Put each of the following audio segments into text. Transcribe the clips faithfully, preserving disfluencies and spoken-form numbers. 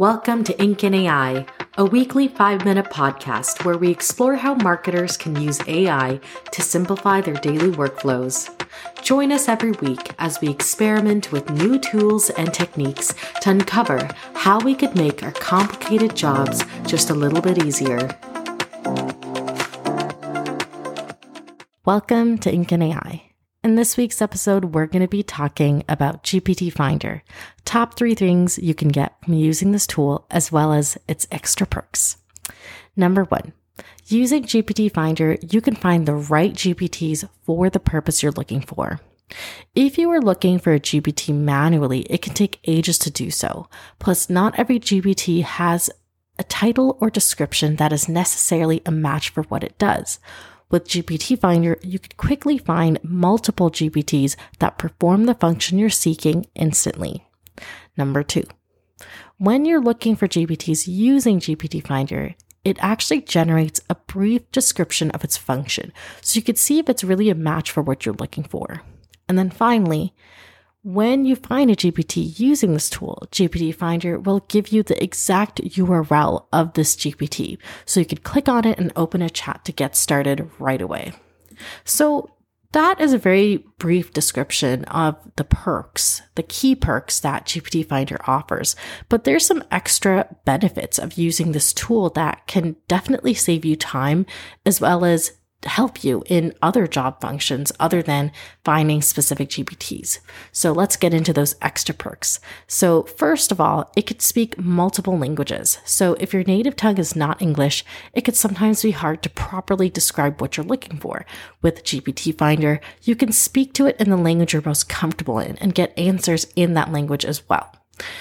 Welcome to Ink and A I, a weekly five-minute podcast where we explore how marketers can use A I to simplify their daily workflows. Join us every week as we experiment with new tools and techniques to uncover how we could make our complicated jobs just a little bit easier. Welcome to Ink and A I. In this week's episode, we're going to be talking about G P T Finder, top three things you can get from using this tool, as well as its extra perks. Number one, using G P T Finder, you can find the right G P Ts for the purpose you're looking for. If you are looking for a G P T manually, it can take ages to do so. Plus, not every G P T has a title or description that is necessarily a match for what it does. With G P T Finder, you can quickly find multiple G P Ts that perform the function you're seeking instantly. Number two, when you're looking for G P Ts using G P T Finder, it actually generates a brief description of its function, so you can see if it's really a match for what you're looking for. And then finally, when you find a G P T using this tool, G P T Finder will give you the exact U R L of this G P T, so you can click on it and open a chat to get started right away. So that is a very brief description of the perks, the key perks that G P T Finder offers. But there's some extra benefits of using this tool that can definitely save you time, as well as help you in other job functions other than finding specific G P Ts. So let's get into those extra perks. So first of all, it could speak multiple languages. So if your native tongue is not English, it could sometimes be hard to properly describe what you're looking for. With G P T Finder, you can speak to it in the language you're most comfortable in and get answers in that language as well.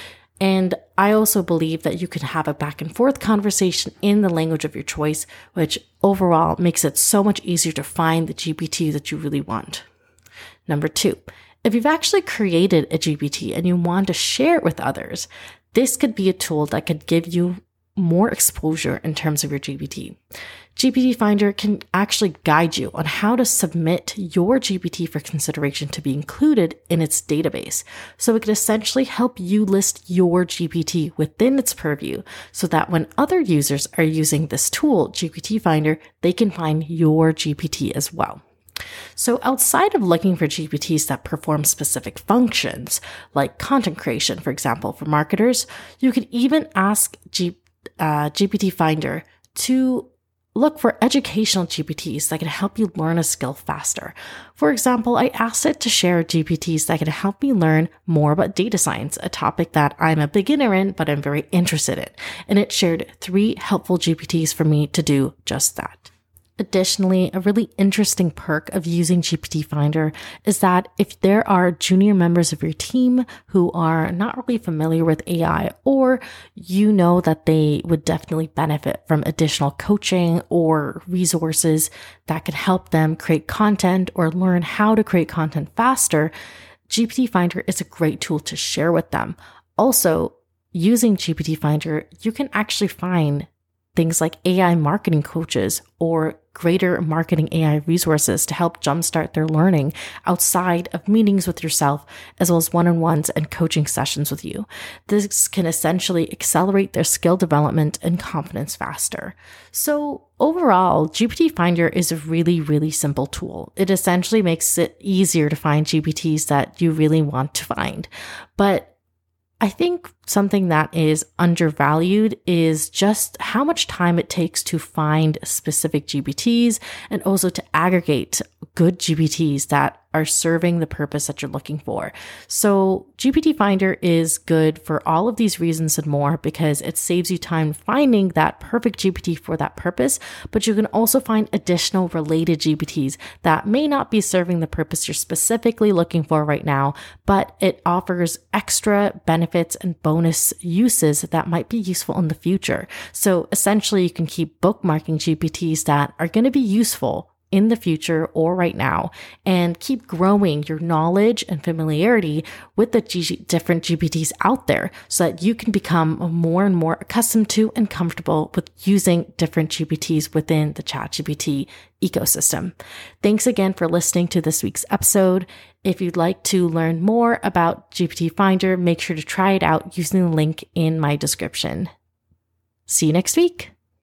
And I also believe that you can have a back and forth conversation in the language of your choice, which overall makes it so much easier to find the G P T that you really want. Number two, if you've actually created a G P T and you want to share it with others, this could be a tool that could give you more exposure in terms of your G P T. G P T Finder can actually guide you on how to submit your G P T for consideration to be included in its database. So it could essentially help you list your G P T within its purview so that when other users are using this tool, G P T Finder, they can find your G P T as well. So outside of looking for G P Ts that perform specific functions, like content creation, for example, for marketers, you can even ask G- uh, G P T Finder to look for educational G P Ts that can help you learn a skill faster. For example, I asked it to share G P Ts that can help me learn more about data science, a topic that I'm a beginner in, but I'm very interested in. And it shared three helpful G P Ts for me to do just that. Additionally, a really interesting perk of using G P T Finder is that if there are junior members of your team who are not really familiar with A I, or you know that they would definitely benefit from additional coaching or resources that can help them create content or learn how to create content faster, G P T Finder is a great tool to share with them. Also, using G P T Finder, you can actually find things like A I marketing coaches or greater marketing A I resources to help jumpstart their learning outside of meetings with yourself, as well as one-on-ones and coaching sessions with you. This can essentially accelerate their skill development and confidence faster. So overall, G P T Finder is a really, really simple tool. It essentially makes it easier to find G P Ts that you really want to find. But I think something that is undervalued is just how much time it takes to find specific G P Ts and also to aggregate good G P Ts that are serving the purpose that you're looking for. So G P T Finder is good for all of these reasons and more because it saves you time finding that perfect G P T for that purpose, but you can also find additional related G P Ts that may not be serving the purpose you're specifically looking for right now, but it offers extra benefits and bonus uses that might be useful in the future. So essentially you can keep bookmarking G P Ts that are going to be useful in the future or right now, and keep growing your knowledge and familiarity with the G- different G P Ts out there so that you can become more and more accustomed to and comfortable with using different G P Ts within the ChatGPT ecosystem. Thanks again for listening to this week's episode. If you'd like to learn more about G P T Finder, make sure to try it out using the link in my description. See you next week.